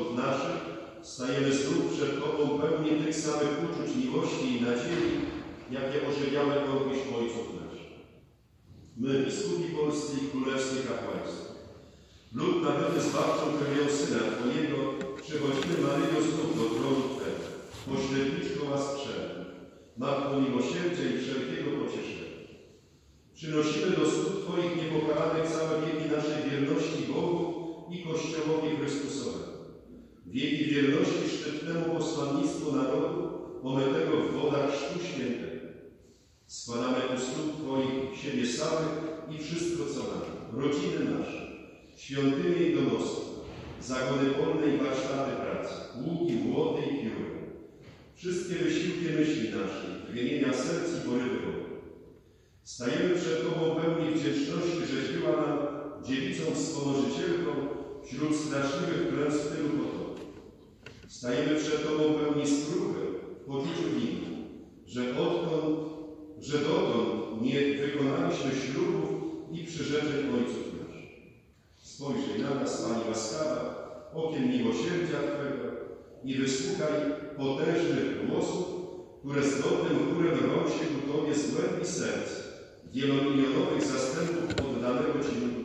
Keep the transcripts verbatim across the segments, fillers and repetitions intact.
przodków naszych stajemy znów przed Tobą pełni tych samych uczuć miłości i nadziei, jakie ożywiały gorycz ojców naszych. My, biskupi polscy i królewskie kapłaństwo, lud nabyty zbawczą krwią Syna Twojego, przychodzimy, Maryjo, znów do tronu Twego, pośredniczko łask wszelkich, Matko miłosierdzia i wszelkiego pocieszenia. Przynosimy do stóp Twoich niepokalanych całe wieki naszej wierności Bogu i Kościołowi Chrystusowemu. Wieki wierności szczytnemu posłannictwu narodu, omytego w wodach Chrztu Świętego. Składamy u stóp Twoich siebie samych i wszystko, co mamy, rodziny nasze, świątynie i domostwa, zagony polne i warsztaty pracy, łuki, młoty i pióry. Wszystkie wysiłki myśli naszej, tchnienia serc i porywy wody. Stajemy przed Tobą pełni wdzięczności, żeś była nam dziewicą wspomożycielką wśród straszliwych klęsk tylu potopów. Stajemy przed Tobą pełni skruchy w poczuciu winy, że odtąd, że dotąd nie wykonaliśmy ślubów i przyrzeczeń ojców naszych. Spojrzyj na nas, Pani łaskawa, okiem miłosierdzia Twego i wysłuchaj potężnych głosów, które z godnym chórem rwą się ku Tobie z głębi serc wielomilionowych zastępów poddanego Ci ludu.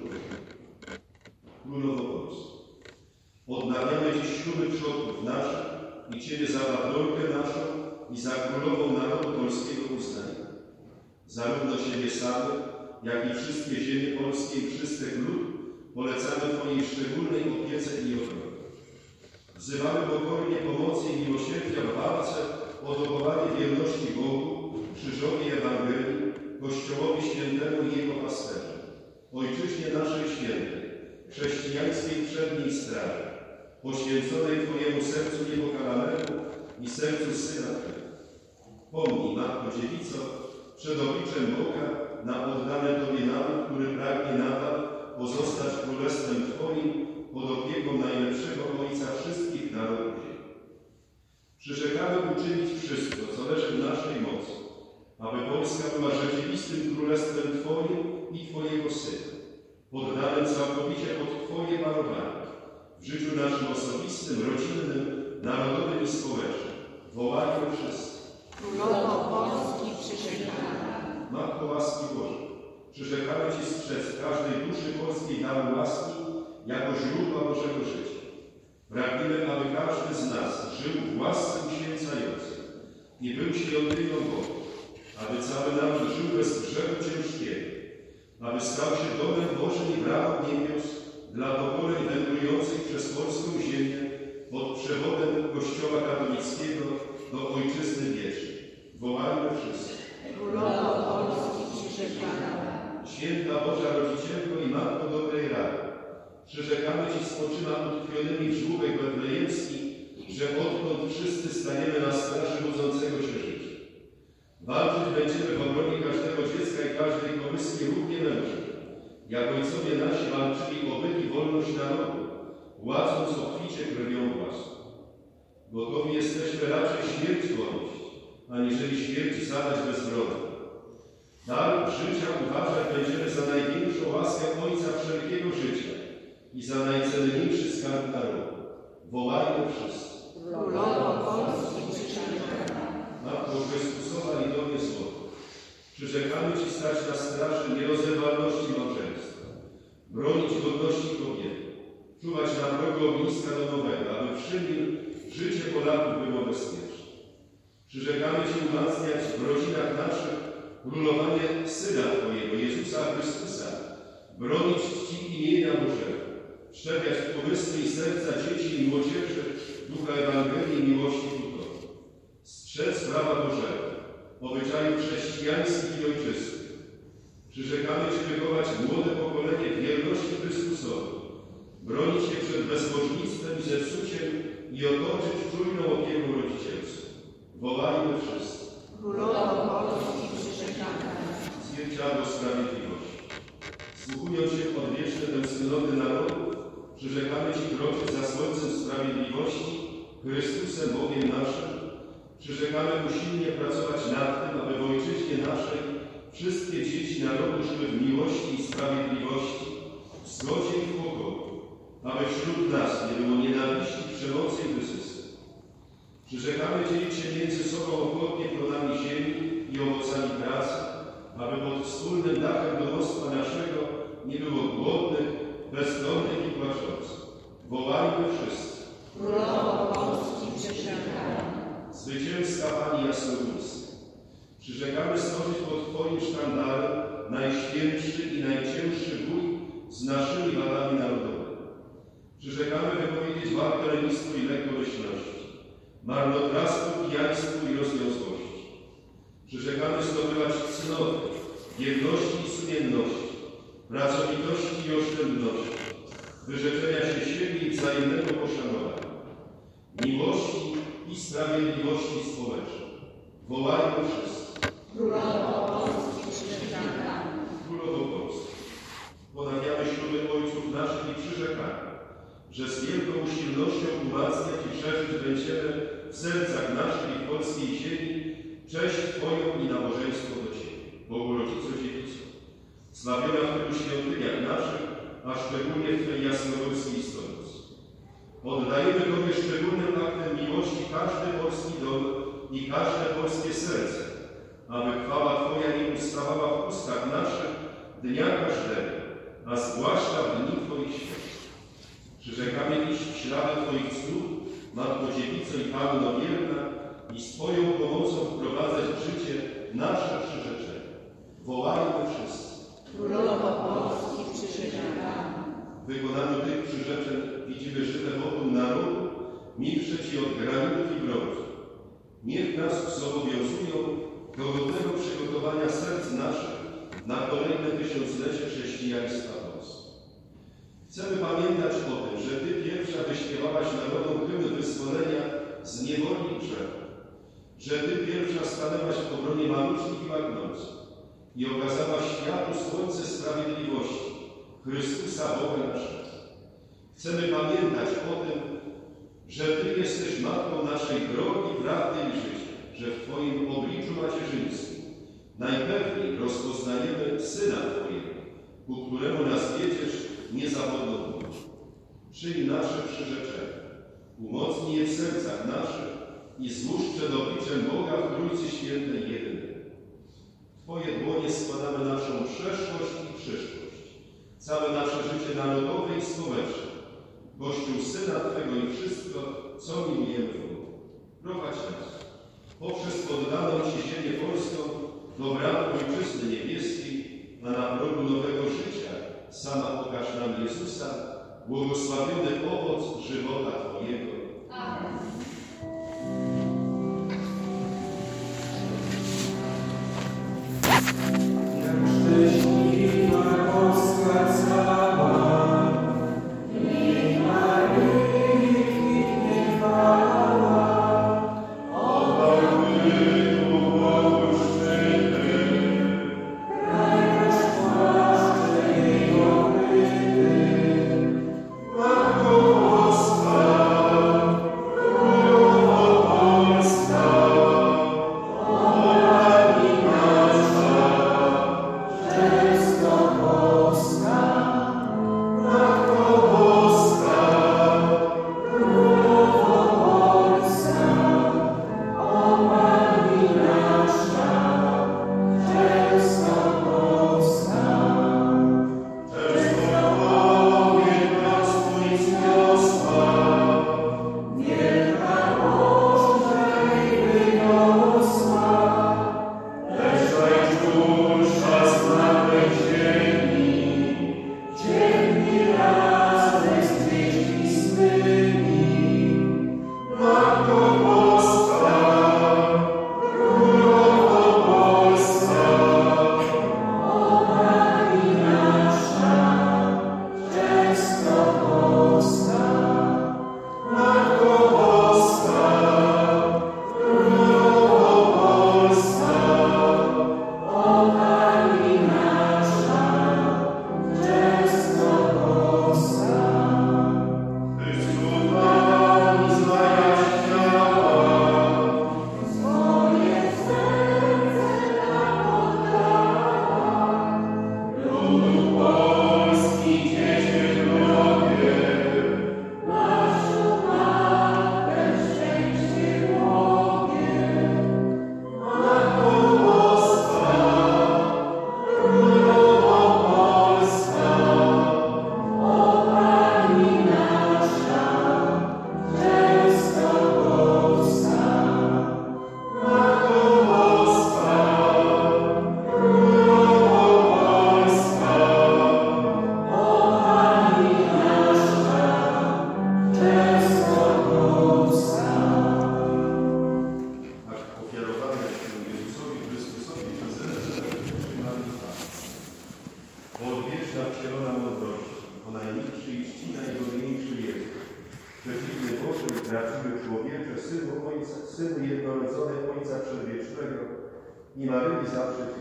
Królowo Polsko, odnawiamy Dziś śluby przodków naszych i Ciebie za patronkę naszą i za królową narodu polskiego uznania. Zarówno siebie samych, jak i wszystkie ziemie polskie i wszystkich lud polecamy Twojej szczególnej opiece i ochronie. Wzywamy pokornie pomocy i miłosierdzia w walce o dochowanie wierności Bogu, krzyżowi Ewangelii, Kościołowi Świętemu i Jego pasterzom, Ojczyźnie naszej świętej, chrześcijańskiej przedniej straży, poświęconej Twojemu sercu niepokalanemu i sercu Syna Twego. Pomnij, Matko Dziewico, przed obliczem Boga na oddany Tobie naród, który pragnie nadal pozostać królestwem Twoim pod opieką najlepszego Ojca wszystkich narodów ziemi. Przyrzekamy uczynić wszystko, co leży w naszej mocy, aby Polska była rzeczywistym królestwem Twoim i Twojego Syna, poddanym całkowicie pod Twoje panowanie, w życiu naszym osobistym, rodzinnym, narodowym i społecznym. Wołajmy wszyscy. Królowo Polski przyrzekamy. Matko łaski Bożej, przyrzekamy Ci strzec każdej duszy polskiej daru łaski jako źródła Bożego życia. Pragniemy, aby każdy z nas żył w łasce uświęcającej i był świątynią Boga, aby cały naród żył bez grzechu ciężkiego, aby stał się domem Bożym i bramą niebios dla pokoleń wędrujących przez polską ziemię pod przewodem Kościoła katolickiego do Ojczyzny wiecznej. Wołajmy wszyscy. Królowo Polski przyrzekamy. Święta Boża Rodzicielko i Matko dobrej rady, przyrzekamy Ci z oczyma utkwionymi w żłóbek betlejemski, że odtąd wszyscy staniemy na straży budzącego się życia. Walczyć będziemy w obronie każdego dziecka i każdej kołyski równie mężczyzn, jak ojcowie nasi walczyli o byt i wolność narodu, płacąc obficie krwią własną. Gotowi jesteśmy raczej śmierć ponieść, aniżeli śmierć zadać bezbronnie. Dar życia uważać będziemy za największą łaskę Ojca wszelkiego życia i za najcenniejszy skarb narodu. Wołajmy wszyscy. Królowo Polski przyrzekamy. Matko Chrystusowa i Domie Złoty, przyrzekamy Ci stać na straży nierozerwalności małżeństwa, bronić godności kobiety, czuwać na progu ogniska domowego, aby przy nim życie Polaków było bezpieczne. Przyrzekamy Ci umacniać w rodzinach naszych królowanie Syna Twojego, Jezusa Chrystusa, bronić Ci imienia Bożego, wszczepiać w pomysły i serca dzieci i młodzieży ducha Ewangelii i miłości ku Tobie. Strzec prawa Bożego, obyczaju chrześcijańskich i ojczystych. Przyrzekamy Ci wychować młode pokolenie w wierności Chrystusowi, bronić się przed bezbożnictwem i zepsuciem i otoczyć czujną opieką rodzicielską. Wołajmy wszyscy. Królowo Polski przyrzekamy. Zwierciadło sprawiedliwości. Słuchując się w odwieczne tęsknoty narodu, przyrzekamy Ci kroczyć za słońcem sprawiedliwości, Chrystusem Bogiem naszym. Przyrzekamy usilnie pracować nad tym, aby w ojczyźnie naszej wszystkie dzieci narodu żyły w miłości i sprawiedliwości, w zgodzie i w pokoju, aby wśród nas nie było nienawiści, przemocy i wysysy. Przyrzekamy dzielić się między sobą ochotnie plonami ziemi i owocami pracy, aby pod wspólnym dachem domostwa naszego nie było głodnych, bezdomnych i płaczących. Wołajmy wszyscy. Królowo Polski przyrzekamy. Zwycięska Pani Jasnogórska, przyrzekamy stworzyć pod Twoim sztandarem najświętszy i najcięższy bój z naszymi wadami narodowymi. Przyrzekamy wypowiedzieć walkę lenistwu i lekkomyślności, marnotrawstwu, pijaństwu i rozwiązłości. Przyrzekamy zdobywać cnoty, wierności i sumienności, pracowitości i oszczędności, wyrzeczenia się siebie i wzajemnego poszanowania, miłości i sprawiedliwości społecznej. Wołajmy wszyscy. Królowo Polski przyrzekamy. Królowo Polski, ponawiamy śluby ojców naszych i przyrzekamy, że z wielką usilnością umacniać i szerzyć będziemy w sercach naszych i w polskiej ziemi cześć Twoją i nabożeństwo do Ciebie, Bogu Rodzicu Dziewico, sławiona w tylu świątyniach naszych, a szczególnie w Twej jasnogórskiej stolicy. Oddajemy Tobie szczególnym aktem miłości każdy polski dom i każde polskie serce, aby chwała Twoja nie ustawała w ustach naszych dnia każdego, a zwłaszcza w dni Twoich świętych. Przyrzekamy iść w ślady Twoich cnót, Matko Dziewico i Panno Wierna, i z Twoją pomocą wprowadzać w życie nasze przyrzeczenia. Wołajmy wszyscy. Królowo Polski przyrzekamy. W wykonaniu tych przyrzeczeń widzimy żywe wokół narodu, milsze Ci od granitów i brązu. Niech nas zobowiązują do godnego przygotowania serc naszych na kolejne tysiąclecie chrześcijaństwa Polski. Chcemy pamiętać o tym, że Ty pierwsza wyśpiewałaś narodom hymn wyzwolenia z niewoli i grzechu, że Ty pierwsza stanęłaś w obronie maluczkich i bagnących i okazałaś światu słońce sprawiedliwości, Chrystusa Boga naszego. Chcemy pamiętać o tym, że Ty jesteś Matką naszej drogi, prawdy i życia, że w Twoim obliczu macierzyńskim najpewniej rozpoznajemy Syna Twojego, ku któremu nas wiedziesz niezawodną drogą. Przyjm nasze przyrzeczenia, umocnij je w sercach naszych i złóż przed obliczem Boga w Trójcy Świętej jedynej. W Twoje dłonie składamy naszą przeszłość i przyszłość, całe nasze życie narodowe i społeczne, Kościół Syna Twego i wszystko, co miłujemy w Bogu. Prowadź nas poprzez poddaną Ci ziemię polską do bram Ojczyzny Niebieskiej, a na progu nowego życia sama pokaż nam Jezusa, błogosławiony owoc żywota Twojego. Amen. Oh Boże i prawdziwy człowiecze, Synu, Ojca, Synu jednorodzony Ojca Przedwiecznego i Maryi zawsze Ci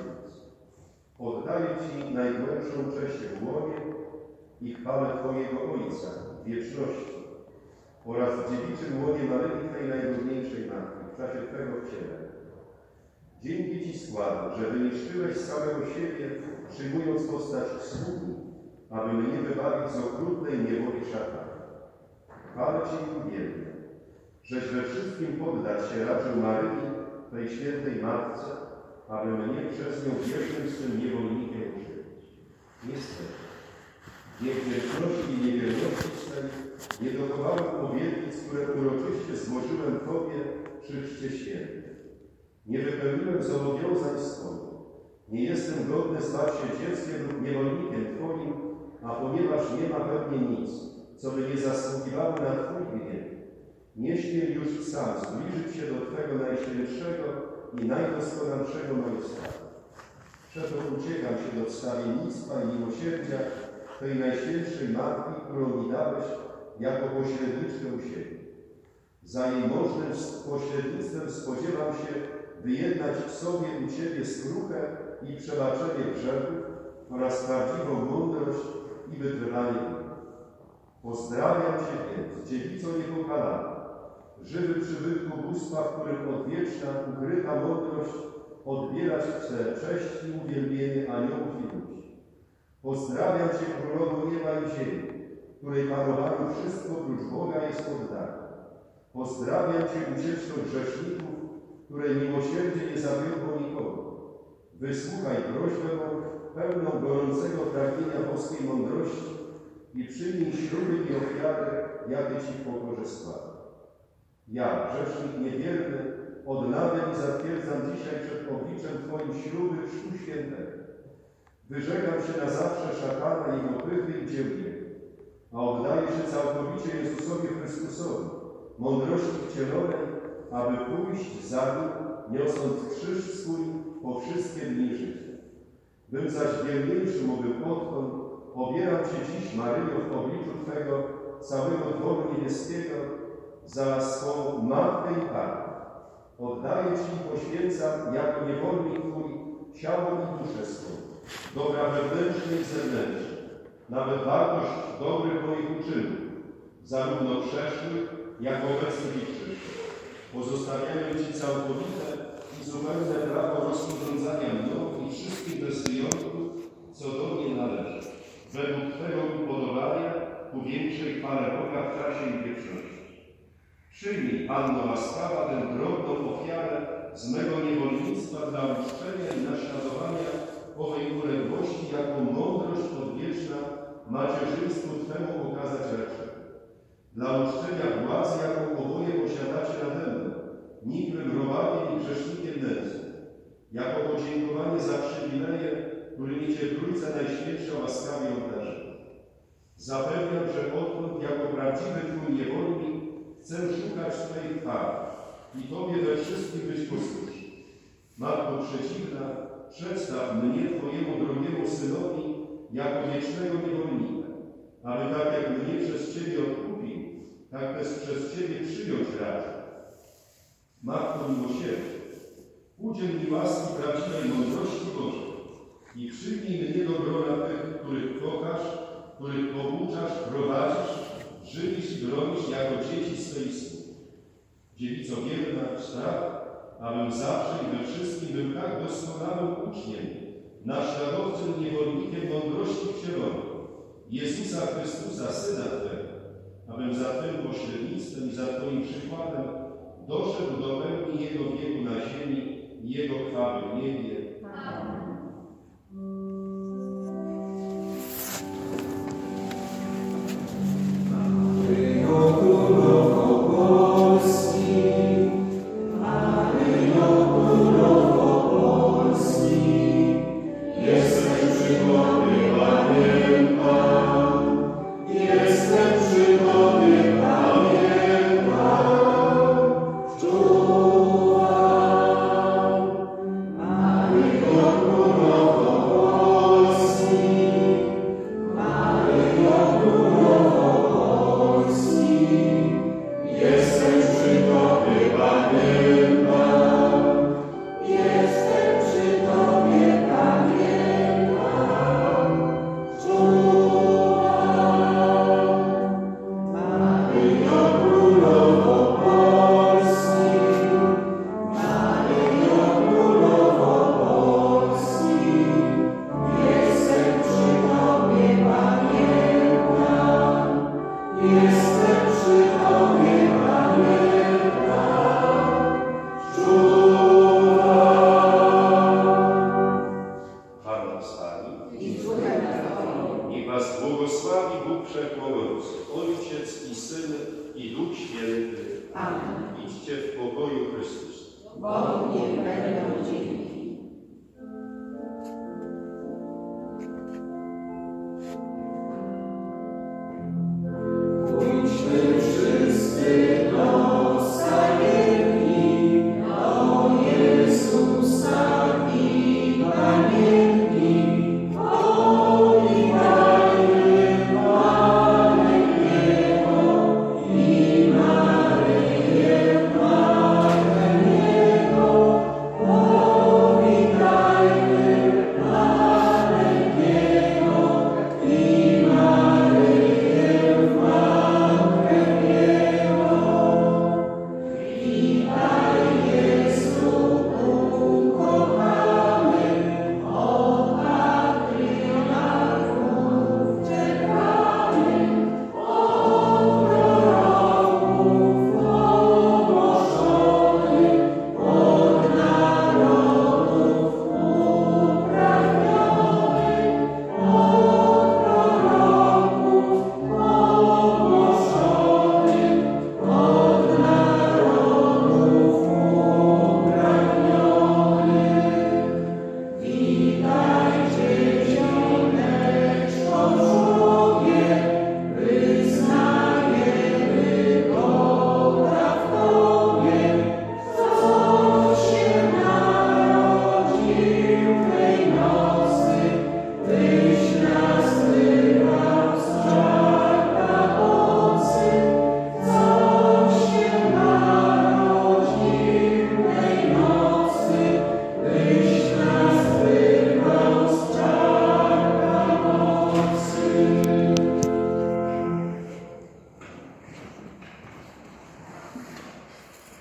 oddaję Ci najgłębszą cześć w łonie i chwałę Twojego Ojca w wieczności oraz w dziewiczym łonie Maryi, Twej najróżniejszej Matki, w czasie Twego wcielenia. Dzięki Ci składam, że wyniszczyłeś samego siebie, przyjmując postać sługi, aby mnie wybawić z okrutnej niewoli szatana. Chwalę Cię i uwielbiam, żeś we wszystkim poddać się raczył Maryi, tej świętej Matce, aby mnie przez nią wiernym swym niewolnikiem uczynić. Niestety, niewdzięczności i niewierności swej nie dochowałem obietnic, które uroczyście złożyłem Tobie przy chrzcie świętym. Nie wypełniłem zobowiązań swoich. Nie jestem godny stać się dzieckiem lub niewolnikiem Twoim, a ponieważ nie ma we mnie nic, co by nie zasługiwało na Twój gniew, nie śmiem już sam zbliżyć się do Twego najświętszego i najdoskonalszego majestatu. Przeto uciekam się do wstawiennictwa i miłosierdzia Tej najświętszej Matki, którą mi dałeś jako pośredniczkę u siebie. Za jej możnym pośrednictwem spodziewam się wyjednać w sobie u Ciebie skruchę i przebaczenie grzechów oraz prawdziwą mądrość i wytrwanie. Pozdrawiam Cię więc, dziewico niepokalana, żywy przybytku bóstwa, w którym odwieczna, ukryta mądrość odbierać chce cześć i uwielbienie aniołów i ludzi. Pozdrawiam Cię, Królowo nieba i ziemi, której panowaniu wszystko prócz Boga jest poddane. Pozdrawiam Cię, ucieczną grzeszników, której miłosierdzie nie zawiodło nikogo. Wysłuchaj prośbę pełną gorącego pragnienia boskiej mądrości i przyjmij śluby i ofiary, jakie Ci w pokorze składam. Ja, grzesznik niewierny, odnawiam i zatwierdzam dzisiaj przed obliczem Twoim śluby chrztu świętego. Wyrzekam się na zawsze szatana, jego pychy i dziełnienia, a oddaję się całkowicie Jezusowi Chrystusowi, mądrości wcielonej, aby pójść za Nim, niosąc krzyż swój po wszystkie dni życia. Bym zaś wierniejszy mógł odtąd, obieram Cię dziś, Maryjo, w obliczu Twego całego dworu niebieskiego, za swą Matkę i Panię. Oddaję Ci i poświęcam jako niewolnik Twój ciało i duszę swą, dobra wewnętrzne i zewnętrzne, nawet wartość dobrych moich uczynków, zarówno przeszłych, jak obecnych i przyszłych. Pozostawiają Ci całkowite i zupełne prawo rozporządzania mną i wszystkim bez wyjątku, co do mnie należy, według Twego upodobania ku większej chwale Boga w czasie i wieczności. Przyjmij, Panno łaskawa, tę drobną ofiarę z mego niewolnictwa dla uczczenia i naśladowania owej uległości, jako mądrość odwieczna macierzyństwu Twemu okazać raczej. Dla uczczenia władzy, jaką oboje posiadacie nade mną, nikłym robakiem i grzesznikiem nędznym, jako podziękowanie za przywileje, którymi Cię Trójca Najświętsza łaskawie obdarzyła. Zapewniam, że odtąd jako prawdziwy Twój niewolnik chcę szukać Twojej chwały i Tobie we wszystkim być posłuszny. Matko przeciwna, przedstaw mnie Twojemu drogiemu Synowi jako wiecznego niewolnika, aby tak jak mnie przez Ciebie odkupił, tak też przez Ciebie przyjąć raczej. Matko miłosierdzia, udziel mi łaski prawdziwej mądrości Bożej i przyjmij mnie do grona tych, których kochasz, których pouczasz, prowadzisz, żywisz i bronisz jako dzieci swej słów. Dziewico wierna, wstaw, abym zawsze i we wszystkim był tak doskonałym uczniem, naśladowcą i niewolnikiem mądrości wcielonej, Jezusa Chrystusa, Syna Twego, abym za Twym pośrednictwem i za Twoim przykładem doszedł do pełni Jego wieku na ziemi i Jego chwały w niebie. Amen.